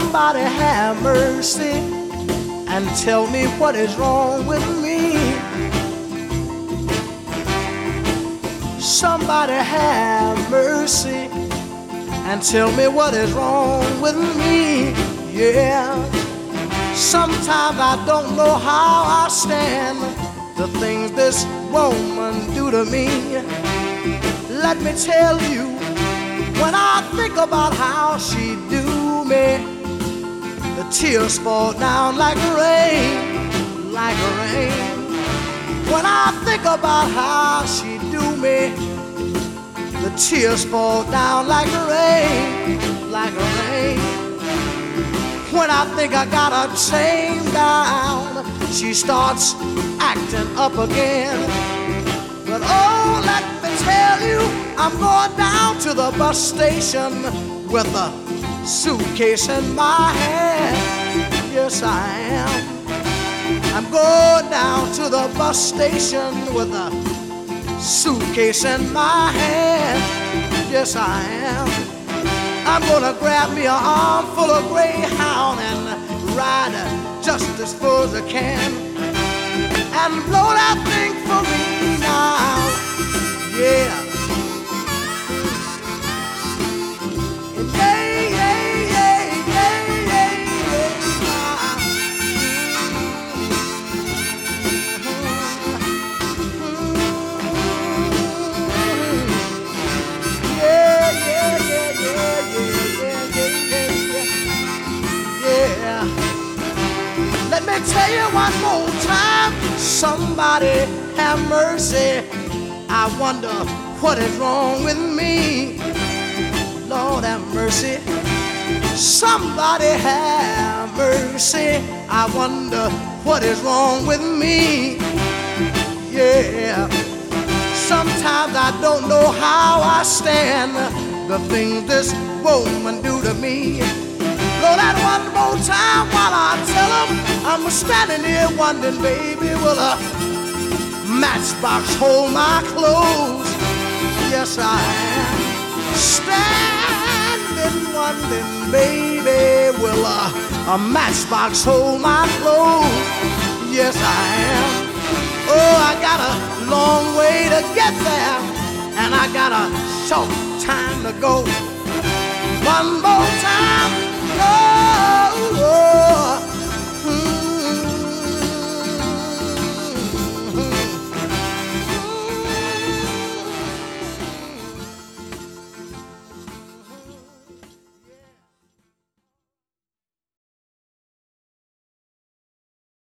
Somebody have mercy and tell me what is wrong with me. Somebody have mercy and tell me what is wrong with me. Yeah. Sometimes I don't know how I stand the things this woman do to me. Let me tell you, when I think about how she do me, the tears fall down like rain, like rain. When I think about how she do me, the tears fall down like rain, like rain. When I think I got her chained down, she starts acting up again. But oh, let me tell you, I'm going down to the bus station with a suitcase in my hand. Yes, I am. I'm going down to the bus station with a suitcase in my hand. Yes, I am. I'm gonna grab me an armful of Greyhound and ride just as full as I can and blow that thing for me now. Yeah. Let me tell you one more time, somebody have mercy. I wonder what is wrong with me. Lord have mercy. Somebody have mercy. I wonder what is wrong with me. Yeah. Sometimes I don't know how I stand the things this woman do to me. Blow that one more time while I tell them I'm standing here wondering, baby, will a matchbox hold my clothes? Yes, I am. Standing wondering, baby, will a matchbox hold my clothes? Yes, I am. Oh, I got a long way to get there, and I got a short time to go. One more time.